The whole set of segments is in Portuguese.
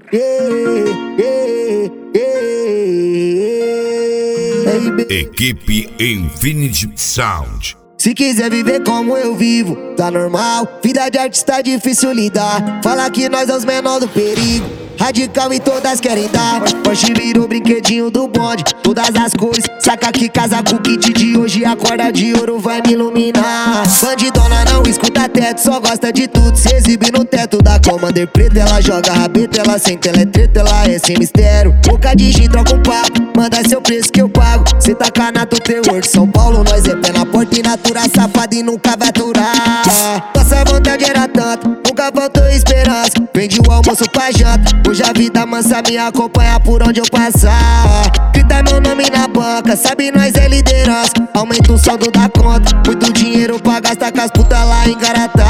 Equipe Infinity Sound. Se quiser viver como eu vivo, tá normal. Vida de artista é difícil lidar. Fala que nós é os menores do perigo. Radical e todas querem dar. Porsche virou brinquedinho do bonde, todas as cores. Saca que casa com o kit de hoje. A corda de ouro vai me iluminar. Bandidona não escuta teto, só gosta de tudo. Se exibe no teto da Commander preta. Ela joga rabeta, ela senta, ela é treta, ela é sem mistério. Boca de gin, troca um papo, manda seu preço que eu pago. Cê tá canato, terror de São Paulo. Nós é pé na porta e natura, safado e nunca vai aturar. Nossa vontade era tanto, nunca faltou esperança. Vendi o almoço pra janta, hoje a vida mansa me acompanha por onde eu passar. Grita meu nome na banca, sabe nós é liderança. Aumenta o saldo da conta, muito dinheiro pra gastar com as putas lá em Garatá.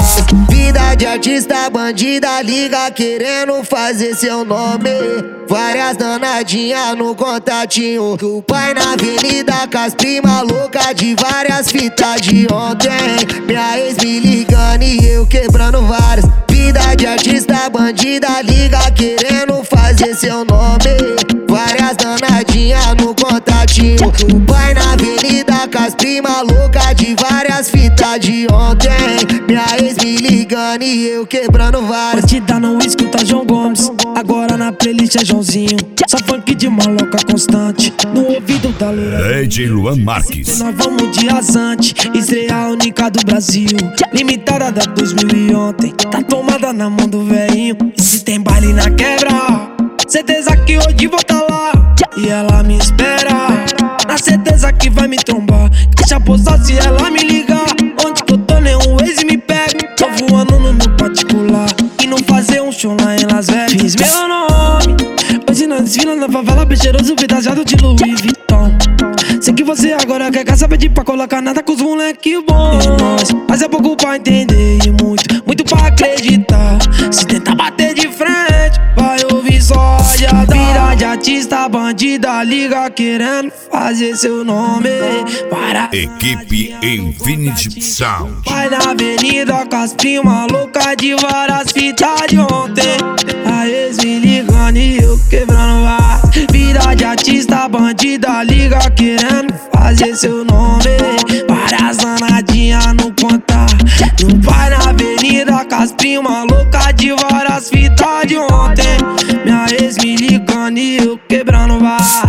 Vida de artista bandida, liga querendo fazer seu nome. Várias danadinhas no contatinho do pai na avenida, com as prima louca de várias fitas de ontem. Minha ex me ligando e eu quebrando várias. Vida de artista bandida, liga querendo fazer seu nome. Várias danadinhas no contatinho do pai na avenida, com as prima louca de várias fitas de ontem. Minha ex me ligando e eu quebrando várias. Bandida não escuta João Gomes, agora na playlist é Joãozinho. Só funk de maloca constante, no ouvido da loura DJ Luan Marques. Nós vamos de rasante, estreia única do Brasil. Limitada da 2000 e ontem, tá tomada na mão do velhinho. E se tem baile na quebra, certeza que hoje vou tá lá. E ela me espera, na certeza que vai me trombar. Deixa postar se ela me ligar. Onde que eu tô, nenhum ex me pega. Tô voando no meu particular e não fazer um show lá em Las Vegas. Fiz meu nome, hoje na desfila na favela, cheiroso, pedaçado de Louis Vuitton. Sei que você agora quer saber de pra colocar nada com os moleque bom. E nós, mas é pouco pra entender e muito pra acreditar. Se tentar bater de frente, vai ouvir só odiada. Vida de artista bandida, liga querendo fazer seu nome. Para Equipe Infinity Sound. vai na avenida com as prima louca de várias fitas de ontem. A ex me ligando e eu quebrando várias. Vida de artista bandida, liga querendo fazer seu nome. Várias danadinhas no contar. Não vai na avenida com as prima louca de várias fitas de ontem. Minha ex me ligando e eu quebrando várias.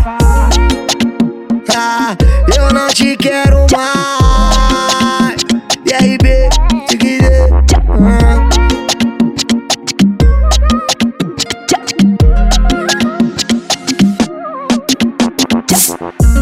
Eu não te quero mais. E aí, B, se quiser.